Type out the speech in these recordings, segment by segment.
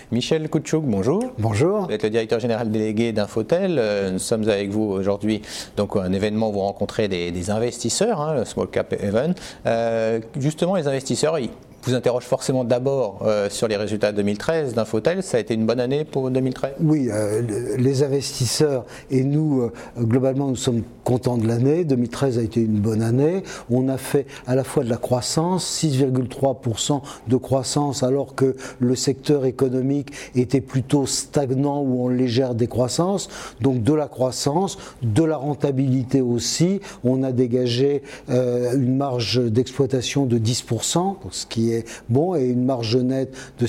Michel Koutchouk, bonjour. Bonjour. Vous êtes le directeur général délégué d'Infotel. Nous sommes avec vous aujourd'hui, donc un événement où vous rencontrez des investisseurs, le Small Cap Event. Justement, les investisseurs, ils vous interrogent forcément d'abord sur les résultats 2013 d'Infotel. Ça a été une bonne année pour 2013 ? Oui, les investisseurs et nous, globalement, nous sommes contents de l'année. 2013 a été une bonne année. On a fait à la fois de la croissance, 6,3% de croissance, alors que le secteur économique était plutôt stagnant ou en légère décroissance. Donc de la croissance, de la rentabilité aussi. On a dégagé une marge d'exploitation de 10%, ce qui est bon, et une marge nette de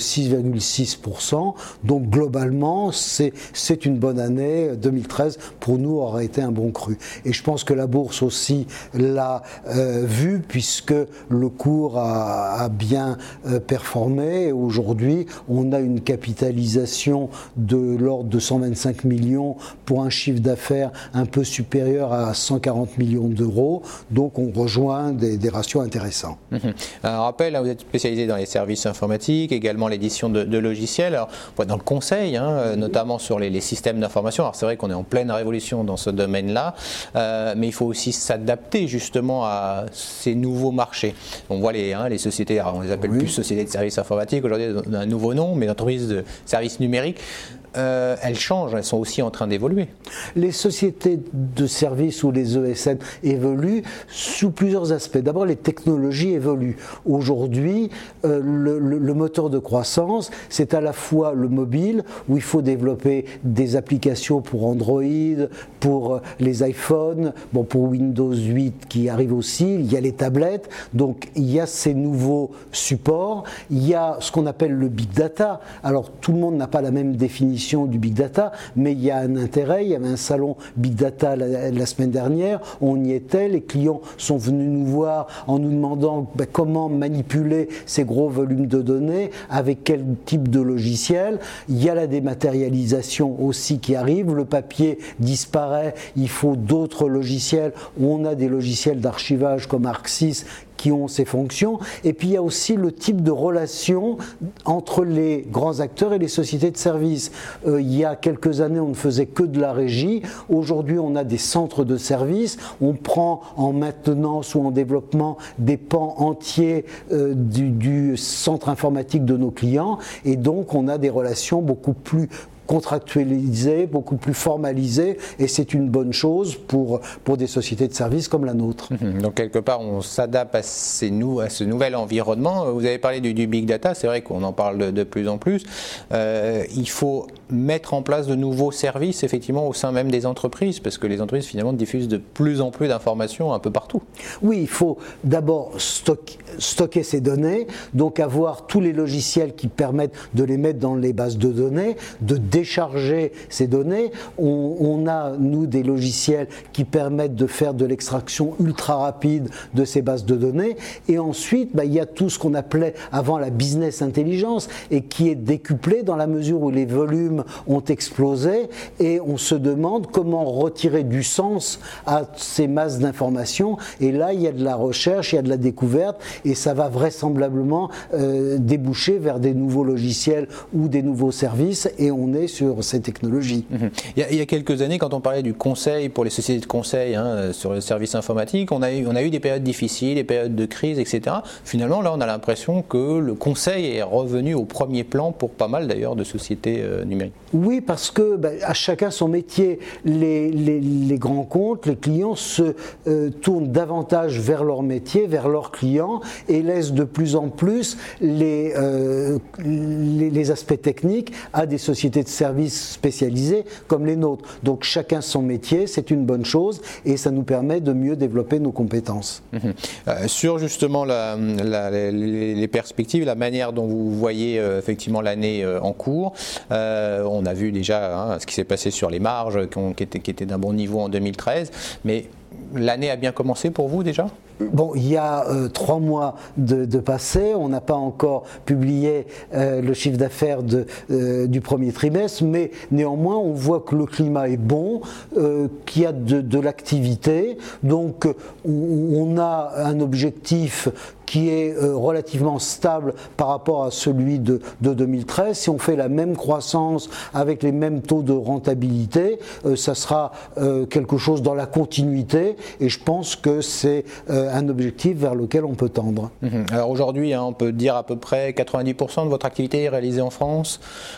6,6%. Donc globalement, c'est une bonne année. 2013, pour nous, aura été un bon cru. Et je pense que la bourse aussi l'a vu, puisque le cours a bien performé. Et aujourd'hui, on a une capitalisation de l'ordre de 125 millions pour un chiffre d'affaires un peu supérieur à 140 millions d'euros. Donc on rejoint des ratios intéressants. Un rappel, vous êtes spécialisé dans les services informatiques, également l'édition de logiciels. Alors, dans le conseil, notamment sur les systèmes d'information. Alors c'est vrai qu'on est en pleine révolution dans ce domaine-là, mais il faut aussi s'adapter justement à ces nouveaux marchés. On voit les sociétés, alors on les appelle plus sociétés de services informatiques, aujourd'hui on a un nouveau nom, mais entreprises de services numériques. Elles changent, elles sont aussi en train d'évoluer. Les sociétés de services ou les ESN évoluent sous plusieurs aspects. D'abord, les technologies évoluent. Aujourd'hui, le moteur de croissance, c'est à la fois le mobile, où il faut développer des applications pour Android, pour les iPhones, pour Windows 8 qui arrive aussi, il y a les tablettes, donc il y a ces nouveaux supports, il y a ce qu'on appelle le big data. Alors tout le monde n'a pas la même définition du big data, mais il y a un intérêt. Il y avait un salon big data la semaine dernière, on y était, les clients sont venus nous voir en nous demandant comment manipuler ces gros volumes de données, avec quel type de logiciel. Il y a la dématérialisation aussi qui arrive, le papier disparaît, il faut d'autres logiciels. On a des logiciels d'archivage comme ArcSys qui ont ces fonctions, et puis il y a aussi le type de relation entre les grands acteurs et les sociétés de services. Il y a quelques années, on ne faisait que de la régie. Aujourd'hui, on a des centres de services. On prend en maintenance ou en développement des pans entiers du centre informatique de nos clients, et donc on a des relations beaucoup plus contractualisé, beaucoup plus formalisé, et c'est une bonne chose pour des sociétés de services comme la nôtre. Donc quelque part on s'adapte à ce nouvel environnement. Vous avez parlé du big data, c'est vrai qu'on en parle de plus en plus. Il faut mettre en place de nouveaux services effectivement au sein même des entreprises, parce que les entreprises finalement diffusent de plus en plus d'informations un peu partout. Oui, il faut d'abord stocker ces données, donc avoir tous les logiciels qui permettent de les mettre dans les bases de données, de décharger ces données. On a, nous, des logiciels qui permettent de faire de l'extraction ultra rapide de ces bases de données. Et ensuite, il y a tout ce qu'on appelait avant la business intelligence, et qui est décuplé dans la mesure où les volumes ont explosé, et on se demande comment retirer du sens à ces masses d'informations. Et là, il y a de la recherche, il y a de la découverte, et ça va vraisemblablement déboucher vers des nouveaux logiciels ou des nouveaux services, et on est sur ces technologies. Il y a quelques années, quand on parlait du conseil pour les sociétés de conseil sur le service informatique, on a eu des périodes difficiles, des périodes de crise, etc. Finalement, là, on a l'impression que le conseil est revenu au premier plan pour pas mal d'ailleurs de sociétés numériques. Oui, parce que à chacun son métier. Les grands comptes, les clients se tournent davantage vers leur métier, vers leurs clients, et laissent de plus en plus les aspects techniques à des sociétés de services spécialisées comme les nôtres. Donc chacun son métier, c'est une bonne chose, et ça nous permet de mieux développer nos compétences. Sur justement les perspectives, la manière dont vous voyez effectivement l'année en cours, on a vu déjà ce qui s'est passé sur les marges qui étaient d'un bon niveau en 2013, mais l'année a bien commencé pour vous déjà ? Bon, il y a 3 mois de passé, on n'a pas encore publié le chiffre d'affaires du premier trimestre, mais néanmoins on voit que le climat est bon, qu'il y a de l'activité, donc on a un objectif qui est relativement stable par rapport à celui de 2013. Si on fait la même croissance avec les mêmes taux de rentabilité, ça sera quelque chose dans la continuité, et je pense que c'est un objectif vers lequel on peut tendre. Alors aujourd'hui, on peut dire à peu près 90% de votre activité est réalisée en France.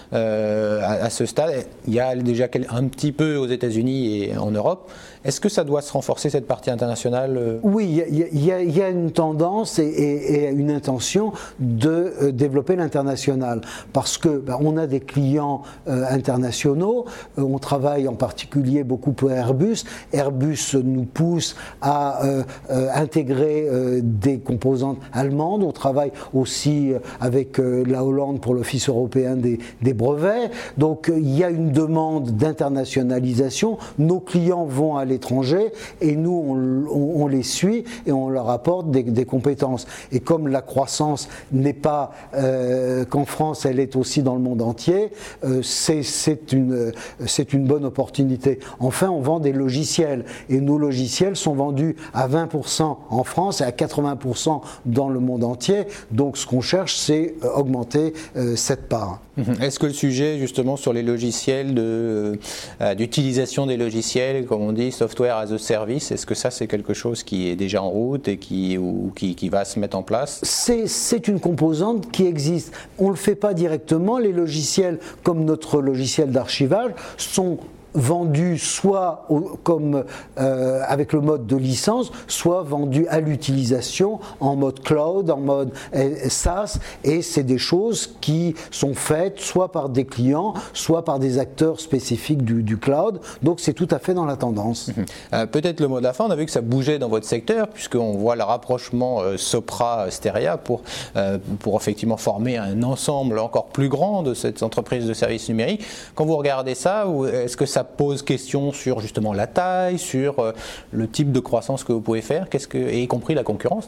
À ce stade, il y a déjà un petit peu aux États-Unis et en Europe. Est-ce que ça doit se renforcer, cette partie internationale? Oui, il y a une tendance et une intention de développer l'international, parce que on a des clients internationaux. On travaille en particulier beaucoup pour Airbus. Airbus nous pousse à intégrer des composantes allemandes. On travaille aussi avec la Hollande pour l'Office européen des brevets. Donc il y a une demande d'internationalisation. Nos clients vont à l'étranger et nous on les suit et on leur apporte des compétences. Et comme la croissance n'est pas qu'en France, elle est aussi dans le monde entier, c'est une bonne opportunité. Enfin, on vend des logiciels et nos logiciels sont vendus à 20% en France et à 80% dans le monde entier. Donc ce qu'on cherche, c'est augmenter cette part. Est-ce que le sujet justement sur les logiciels, d'utilisation des logiciels, comme on dit, software as a service, est-ce que ça c'est quelque chose qui est déjà en route et qui va se mettre en place? C'est une composante qui existe. On ne le fait pas directement. Les logiciels comme notre logiciel d'archivage sont vendus soit avec le mode de licence, soit vendus à l'utilisation en mode cloud, en mode SaaS, et c'est des choses qui sont faites soit par des clients, soit par des acteurs spécifiques du cloud, donc c'est tout à fait dans la tendance. Peut-être le mot de la fin, on a vu que ça bougeait dans votre secteur, puisqu'on voit le rapprochement Sopra-Steria pour effectivement former un ensemble encore plus grand de cette entreprise de services numériques. Quand vous regardez ça, est-ce que ça pose question sur justement la taille, sur le type de croissance que vous pouvez faire, et y compris la concurrence?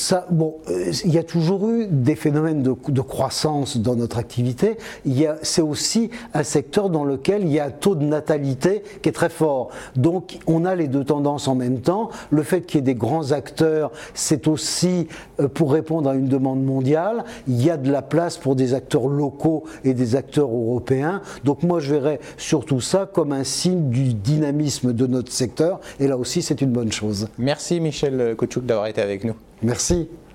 Il y a toujours eu des phénomènes de croissance dans notre activité. C'est aussi un secteur dans lequel il y a un taux de natalité qui est très fort. Donc on a les deux tendances en même temps. Le fait qu'il y ait des grands acteurs, c'est aussi pour répondre à une demande mondiale. Il y a de la place pour des acteurs locaux et des acteurs européens. Donc moi je verrais surtout ça comme un signe du dynamisme de notre secteur, et là aussi c'est une bonne chose. Merci Michel Kouchouk d'avoir été avec nous. Merci.